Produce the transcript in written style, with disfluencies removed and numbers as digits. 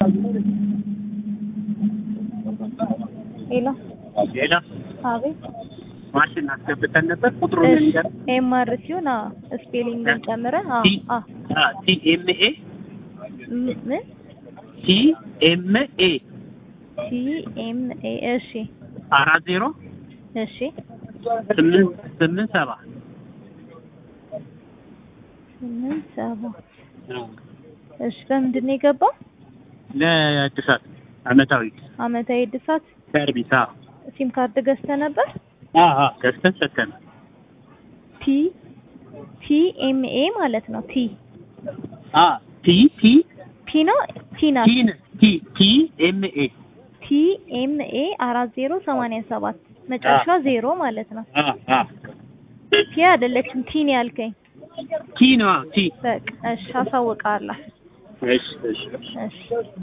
Hello. Hello. Abi. Maşın askıbeten nefer kudrun nigar? MRC na spelling'in ጨምረህ TMA ምን TMA TMA እሺ 40 እሺ 887 እሺ በምንድን ነው የገባው? ለእድሳት አመታዊ እድሳት ሰርቪስ ሲም ካርድ ገዝተህ ነበር? ገዝተን ሰተን TMA ማለት ነው። ቲ ነው TMA TMA 4087 መጨረሻ 0 ማለት ነው። ቲ አይደለችም ቲ ነው ያልከኝ። ቲ ነው ቲ በቃ እሺ አሳውቃለሁ። እሺ